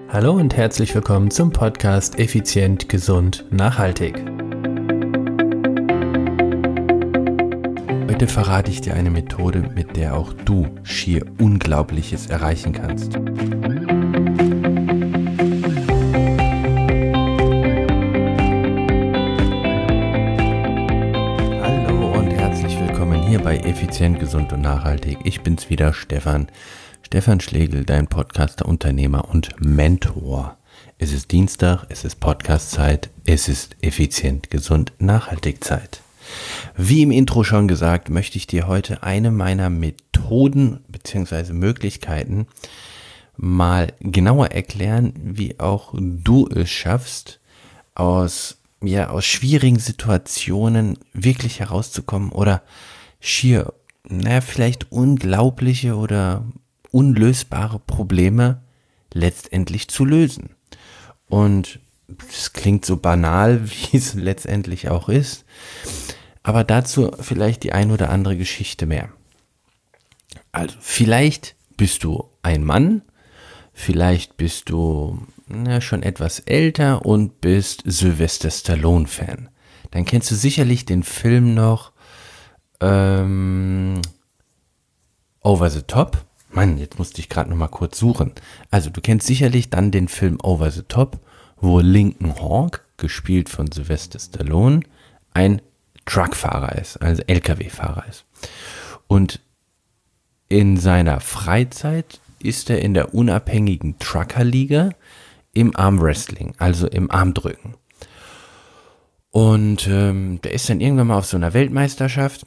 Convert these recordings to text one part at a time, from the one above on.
Hallo und herzlich willkommen zum Podcast Effizient, Gesund, Nachhaltig. Heute verrate ich dir eine Methode, mit der auch du schier Unglaubliches erreichen kannst. Hallo und herzlich willkommen hier bei Effizient, Gesund und Nachhaltig. Ich bin's wieder, Stefan Schlegel, dein Podcaster, Unternehmer und Mentor. Es ist Dienstag, es ist Podcast-Zeit, es ist effizient, gesund, nachhaltig Zeit. Wie im Intro schon gesagt, möchte ich dir heute eine meiner Methoden bzw. Möglichkeiten mal genauer erklären, wie auch du es schaffst, aus schwierigen Situationen wirklich herauszukommen oder schier, vielleicht unglaubliche oder unlösbare Probleme letztendlich zu lösen. Und es klingt so banal, wie es letztendlich auch ist, aber dazu vielleicht die ein oder andere Geschichte mehr. Also vielleicht bist du ein Mann, vielleicht bist du schon etwas älter und bist Sylvester Stallone-Fan. Dann kennst du sicherlich den Film noch Over the Top. Mann, jetzt musste ich gerade noch mal kurz suchen. Also du kennst sicherlich dann den Film Over the Top, wo Lincoln Hawk, gespielt von Sylvester Stallone, ein Truckfahrer ist, also LKW-Fahrer ist. Und in seiner Freizeit ist er in der unabhängigen Truckerliga im Armwrestling, also im Armdrücken. Und der ist dann irgendwann mal auf so einer Weltmeisterschaft.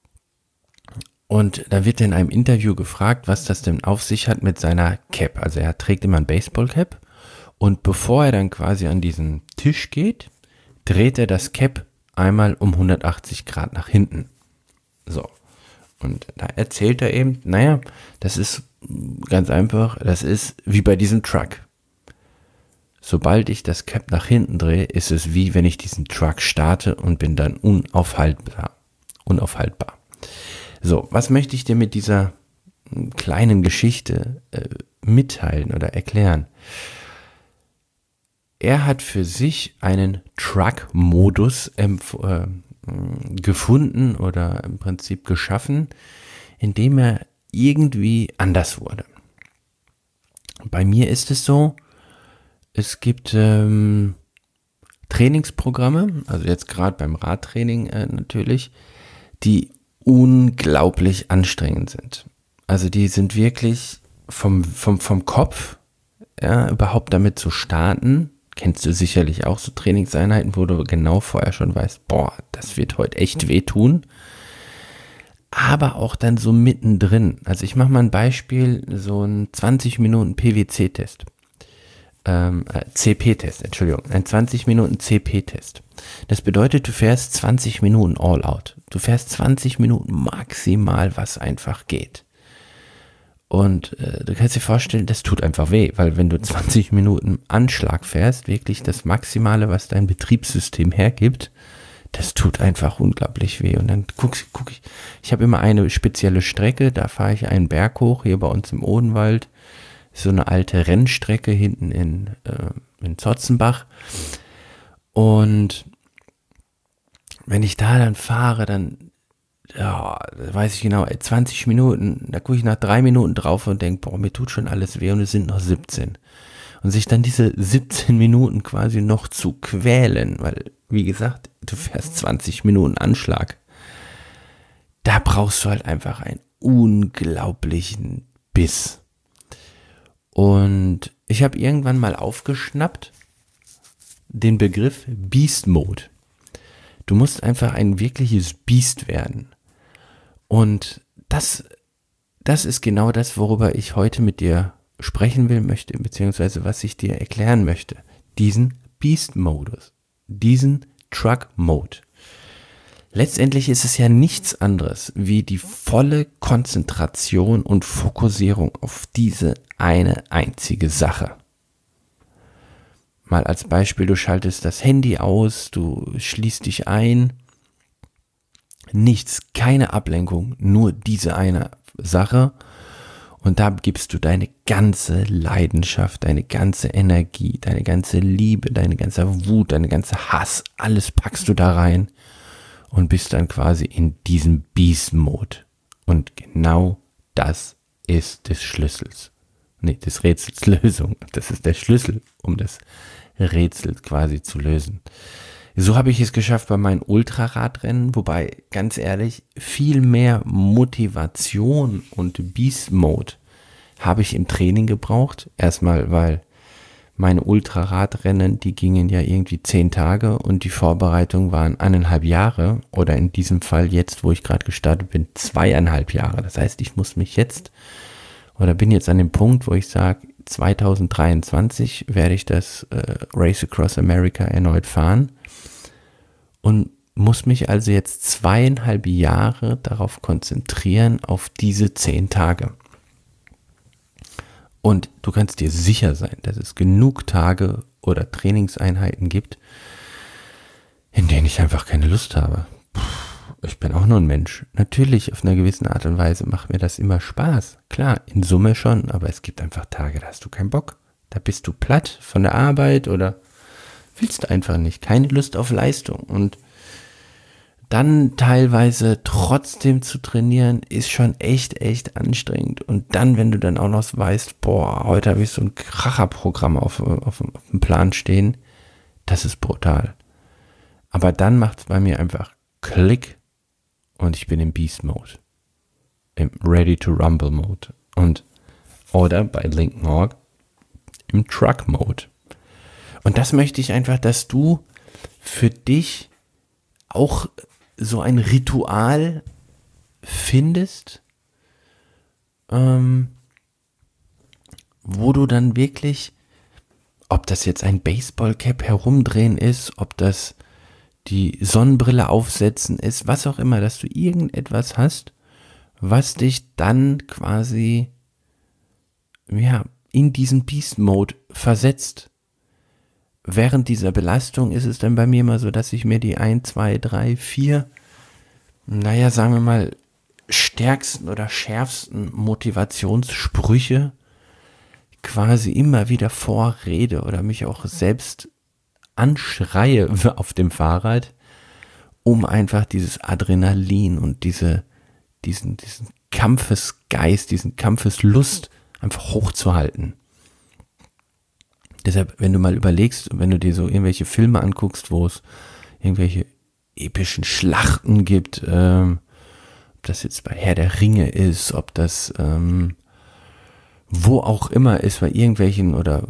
Und da wird er in einem Interview gefragt, was das denn auf sich hat mit seiner Cap. Also er trägt immer ein Baseballcap und bevor er dann quasi an diesen Tisch geht, dreht er das Cap einmal um 180 Grad nach hinten. So. Und da erzählt er eben, das ist ganz einfach, das ist wie bei diesem Truck. Sobald ich das Cap nach hinten drehe, ist es wie wenn ich diesen Truck starte und bin dann unaufhaltbar. So, was möchte ich dir mit dieser kleinen Geschichte mitteilen oder erklären? Er hat für sich einen Truck-Modus gefunden oder im Prinzip geschaffen, indem er irgendwie anders wurde. Bei mir ist es so, es gibt Trainingsprogramme, also jetzt gerade beim Radtraining natürlich, die unglaublich anstrengend sind. Also die sind wirklich vom Kopf, überhaupt damit zu starten, kennst du sicherlich auch so Trainingseinheiten, wo du genau vorher schon weißt, das wird heute echt wehtun. Aber auch dann so mittendrin. Also ich mache mal ein Beispiel, so ein 20 Minuten PWC-Test. CP-Test, Entschuldigung, ein 20 Minuten CP-Test. Das bedeutet, du fährst 20 Minuten all out. Du fährst 20 Minuten maximal, was einfach geht. Und du kannst dir vorstellen, das tut einfach weh, weil wenn du 20 Minuten Anschlag fährst, wirklich das Maximale, was dein Betriebssystem hergibt, das tut einfach unglaublich weh. Und dann guck ich habe immer eine spezielle Strecke, da fahre ich einen Berg hoch, hier bei uns im Odenwald, so eine alte Rennstrecke hinten in Zotzenbach. Und wenn ich da dann fahre, dann weiß ich genau, 20 Minuten, da gucke ich nach 3 Minuten drauf und denke, mir tut schon alles weh und es sind noch 17. Und sich dann diese 17 Minuten quasi noch zu quälen, weil, wie gesagt, du fährst 20 Minuten Anschlag. Da brauchst du halt einfach einen unglaublichen Biss. Und ich habe irgendwann mal aufgeschnappt den Begriff Beast Mode. Du musst einfach ein wirkliches Biest werden. Und das ist genau das, worüber ich heute mit dir sprechen möchte, beziehungsweise was ich dir erklären möchte. Diesen Beast-Modus, diesen Truck-Mode. Letztendlich ist es ja nichts anderes wie die volle Konzentration und Fokussierung auf diese eine einzige Sache. Mal als Beispiel, du schaltest das Handy aus, du schließt dich ein, nichts, keine Ablenkung, nur diese eine Sache Und da gibst du deine ganze Leidenschaft, deine ganze Energie, deine ganze Liebe, deine ganze Wut, deine ganze Hass, alles packst du da rein und bist dann quasi in diesem Beast-Mode. Und genau das ist des Rätsels Lösung. Das ist der Schlüssel, um das Rätsel quasi zu lösen. So habe ich es geschafft bei meinen Ultraradrennen, wobei, ganz ehrlich, viel mehr Motivation und Beast Mode habe ich im Training gebraucht. Erstmal, weil meine Ultraradrennen, die gingen ja irgendwie 10 Tage und die Vorbereitung waren 1,5 Jahre oder in diesem Fall jetzt, wo ich gerade gestartet bin, 2,5 Jahre. Das heißt, ich muss mich jetzt oder bin jetzt an dem Punkt, wo ich sage, 2023 werde ich das Race Across America erneut fahren und muss mich also jetzt 2,5 Jahre darauf konzentrieren, auf diese 10 Tage. Und du kannst dir sicher sein, dass es genug Tage oder Trainingseinheiten gibt, in denen ich einfach keine Lust habe. Ich bin auch nur ein Mensch. Natürlich, auf einer gewissen Art und Weise macht mir das immer Spaß. Klar, in Summe schon, aber es gibt einfach Tage, da hast du keinen Bock. Da bist du platt von der Arbeit oder willst einfach nicht. Keine Lust auf Leistung. Und dann teilweise trotzdem zu trainieren, ist schon echt anstrengend. Und dann, wenn du dann auch noch weißt, boah, heute habe ich so ein Kracherprogramm auf dem Plan stehen, das ist brutal. Aber dann macht es bei mir einfach Klick und ich bin im Beast Mode, im Ready to Rumble Mode oder bei Lincoln Hawk im Truck Mode. Und das möchte ich einfach, dass du für dich auch so ein Ritual findest, wo du dann wirklich, ob das jetzt ein Baseballcap herumdrehen ist, ob das die Sonnenbrille aufsetzen ist, was auch immer, dass du irgendetwas hast, was dich dann quasi in diesen Beast-Mode versetzt. Während dieser Belastung ist es dann bei mir immer so, dass ich mir die 1, 2, 3, 4, sagen wir mal, stärksten oder schärfsten Motivationssprüche quasi immer wieder vorrede oder mich auch selbst anschreie auf dem Fahrrad, um einfach dieses Adrenalin und diesen Kampfesgeist, diesen Kampfeslust einfach hochzuhalten. Deshalb, wenn du mal überlegst, wenn du dir so irgendwelche Filme anguckst, wo es irgendwelche epischen Schlachten gibt, ob das jetzt bei Herr der Ringe ist, ob das wo auch immer ist, bei irgendwelchen oder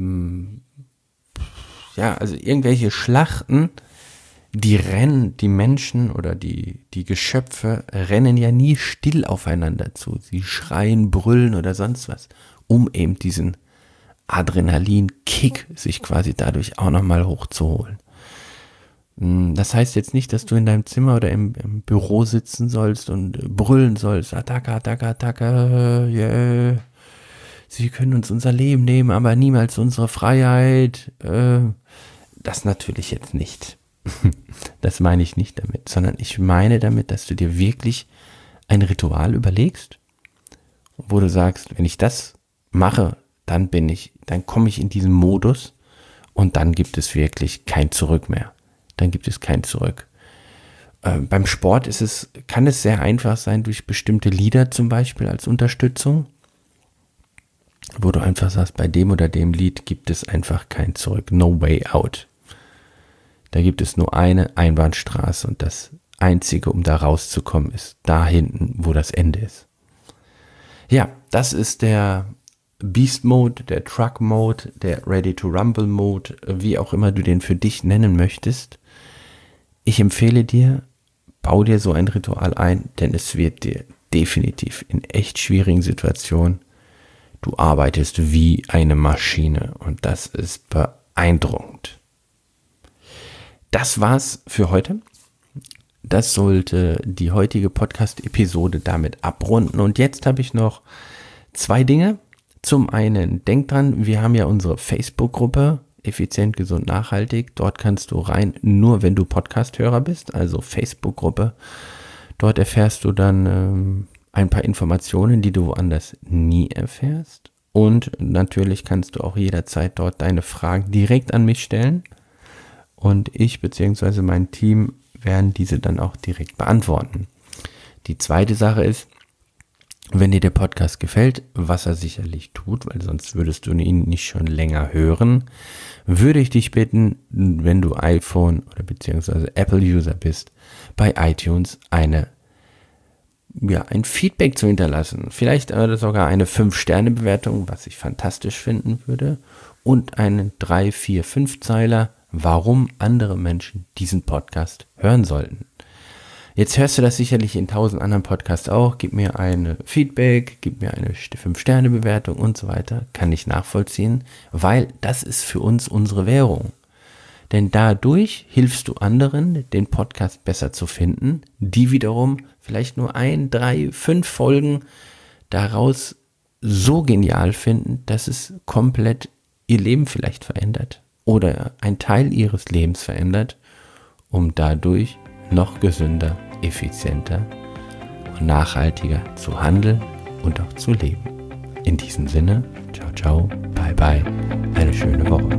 also irgendwelche Schlachten, die Menschen oder die Geschöpfe rennen ja nie still aufeinander zu. Sie schreien, brüllen oder sonst was, um eben diesen Adrenalin-Kick sich quasi dadurch auch nochmal hochzuholen. Das heißt jetzt nicht, dass du in deinem Zimmer oder im Büro sitzen sollst und brüllen sollst, Attacke, Attacke, Attacke, yeah. Sie können uns unser Leben nehmen, aber niemals unsere Freiheit. Das natürlich jetzt nicht. Das meine ich nicht damit, sondern ich meine damit, dass du dir wirklich ein Ritual überlegst, wo du sagst, wenn ich das mache, dann komme ich in diesen Modus und dann gibt es wirklich kein Zurück mehr. Dann gibt es kein Zurück. Beim Sport kann es sehr einfach sein, durch bestimmte Lieder zum Beispiel als Unterstützung, wo du einfach sagst, bei dem oder dem Lied gibt es einfach kein Zurück, no way out. Da gibt es nur eine Einbahnstraße und das Einzige, um da rauszukommen, ist da hinten, wo das Ende ist. Ja, das ist der Beast Mode, der Truck Mode, der Ready to Rumble Mode, wie auch immer du den für dich nennen möchtest. Ich empfehle dir, bau dir so ein Ritual ein, denn es wird dir definitiv in echt schwierigen Situationen, du arbeitest wie eine Maschine und das ist beeindruckend. Das war's für heute. Das sollte die heutige Podcast-Episode damit abrunden. Und jetzt habe ich noch 2 Dinge. Zum einen, denk dran, wir haben ja unsere Facebook-Gruppe, Effizient, Gesund, Nachhaltig. Dort kannst du rein, nur wenn du Podcast-Hörer bist, also Facebook-Gruppe. Dort erfährst du dann ein paar Informationen, die du woanders nie erfährst. Und natürlich kannst du auch jederzeit dort deine Fragen direkt an mich stellen. Und ich bzw. mein Team werden diese dann auch direkt beantworten. Die zweite Sache ist, wenn dir der Podcast gefällt, was er sicherlich tut, weil sonst würdest du ihn nicht schon länger hören, würde ich dich bitten, wenn du iPhone oder beziehungsweise Apple-User bist, bei iTunes ein Feedback zu hinterlassen. Vielleicht sogar eine 5-Sterne-Bewertung, was ich fantastisch finden würde, und einen 3, 4, 5-Zeiler, warum andere Menschen diesen Podcast hören sollten. Jetzt hörst du das sicherlich in 1000 anderen Podcasts auch. Gib mir ein Feedback, gib mir eine 5-Sterne-Bewertung und so weiter. Kann ich nachvollziehen, weil das ist für uns unsere Währung. Denn dadurch hilfst du anderen, den Podcast besser zu finden, die wiederum vielleicht nur 1, 3, 5 Folgen daraus so genial finden, dass es komplett ihr Leben vielleicht verändert oder ein Teil ihres Lebens verändert, um dadurch noch gesünder, effizienter und nachhaltiger zu handeln und auch zu leben. In diesem Sinne, ciao, ciao, bye, bye, eine schöne Woche.